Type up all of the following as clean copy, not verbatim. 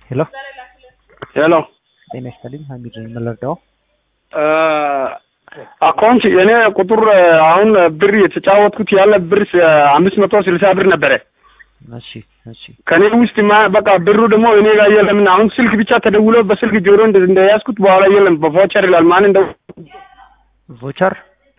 ሄሎ ሄሎ ጤና ይስጥልኝ ሀሚድ ነኝ የምንረዳው አካውንት የኔ ቁጥር አሁን ብር የተጫወትኩት ያለ ብር 560 ብር ነበረ። እሺ እሺ ከኔ ውስጥ በቃ ብሩ ደግሞ እኔ ጋር የለም። አሁን ስልክ ብቻ ተደውሎ በስልክ ጆሮ እንደያዝኩት በኋላ የለም በቮቸር ይላል። ማን እንደው ቮቸር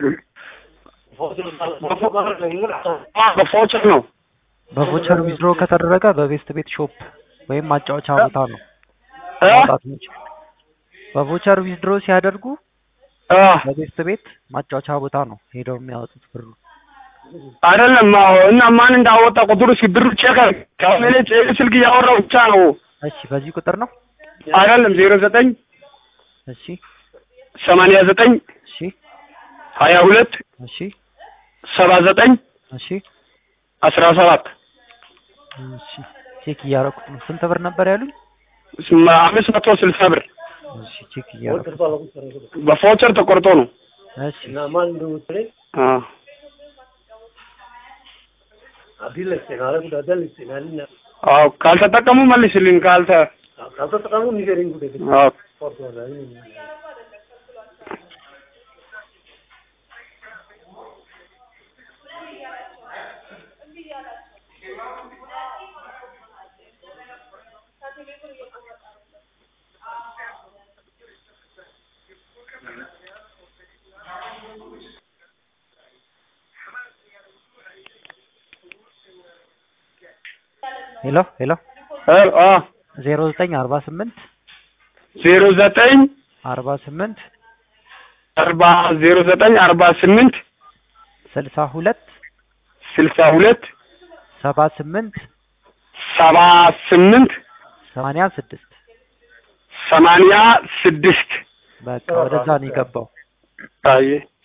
በቮቸር ነው። በቮቸር ዊዝድሮ ከተደረገ በቤስት ቤት ሾፕ ወይም ማጫወቻ ቦታ ነው ማውጣት ነው። በቮቸር ዊዝድሮ ሲያደርጉ በቤስት ቤት ማጫወቻ ቦታ ነው ሄደው የሚያወጡት ብሩ አይደለም። እና ማን እንዳወጣ ቁጥሩ ብሩ ቼክ ካለ ስልክ ያወራው ብቻ ነው። እሺ በዚህ ቁጥር ነው አይደለም 09 እሺ 89 እሺ 22 እሺ 79 እሺ 17 እሺ ቼክ እያደረኩት ነው። ስንት ብር ነበር ያሉኝ? 560 ብር። እሺ ቼክ እያደረኩት በቮቸር ተቆርጦ ነው። እሺ ካልተጠቀሙ መልስልኝ። ካልተጠቀሙ ንገሪኝ። ሄሎ ሄሎ 0948 09 48 0948 62 62 78 78 86 86 በቃ ወደዛ ነው የገባው። አይ